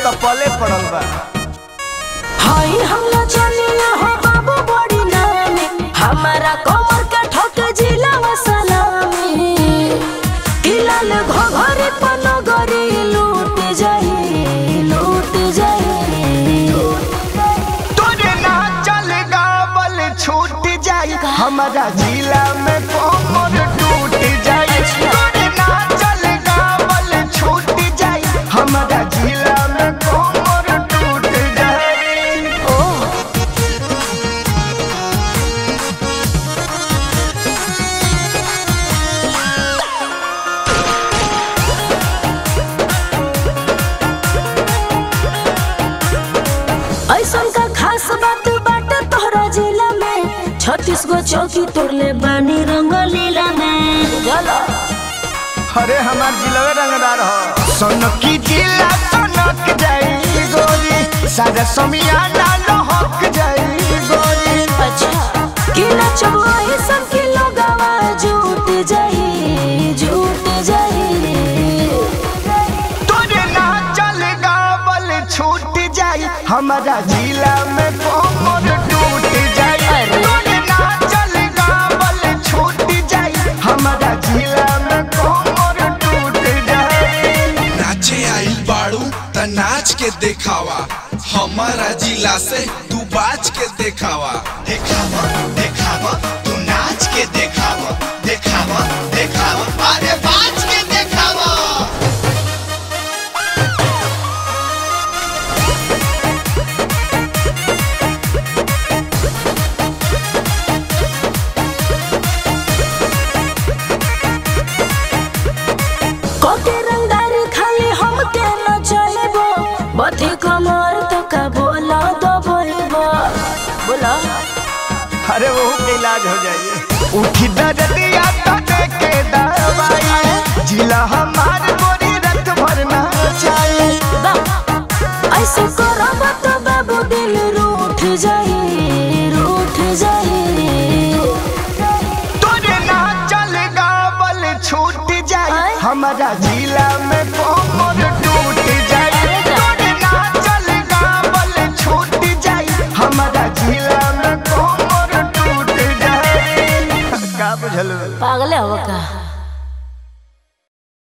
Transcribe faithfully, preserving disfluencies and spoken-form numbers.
कपले पड़ल बा। हाय हमला चलिया हो बाबू बड़ी नामी हमारा कमर का ठोक जिला सलामी किलाल घघरी पनगरी लूट जाई लूट जाई तोरे ना चल गावल छूट जाई हमारा जिला में कमर टूट जाई। तोरे ना चल गावल छूट जाई हमारा जिला में कमर टूट जाई। ओ ऐसन का खास बात बाटे तोहरा जिला में छत्तीस गो चौकी तोड़ले बानी रंगलीला में चलो। अरे हमार जिला रंगदार हो सोनकी जिला सोनक जाई गोरी सारा समियाना लहक जाई गोरी। अच्छा कि नचबो ऐसन के लोगवा झूठ जाई झूठ जाई तोरे ना चल गावल छूट जाई हमारा जिला में कमर टूट जाई। तोरे ना चल गावल छूट जाई हमारा जिला में कमर टूट जाई। नाचे आई बाड़ू त नाच के देखावा हमारा जिला से तू बाज के देखावा देखावा देखावा तू नाच के देखावा देखावा देखावा अरे बाज के देखावा। कोके रंगदारी खाली हम के नचैबो बथी कमर तो का बोला दबैबो बोला। अरे वो के इलाज हो जाइए उठी दर्दिया तो के दवाई जिला हमार गोरी रत भर ना चाहिए। ऐसे करब तो बाबू दिल रूठ जाई रूठ जाई तोरे ना चल गावल छूट जाई हमारा जिला में कमर टूट जाई। तोरे ना चल गावल छूट जाई हमारा जिला में कमर टूट जाई। का बुझल पागल हो का।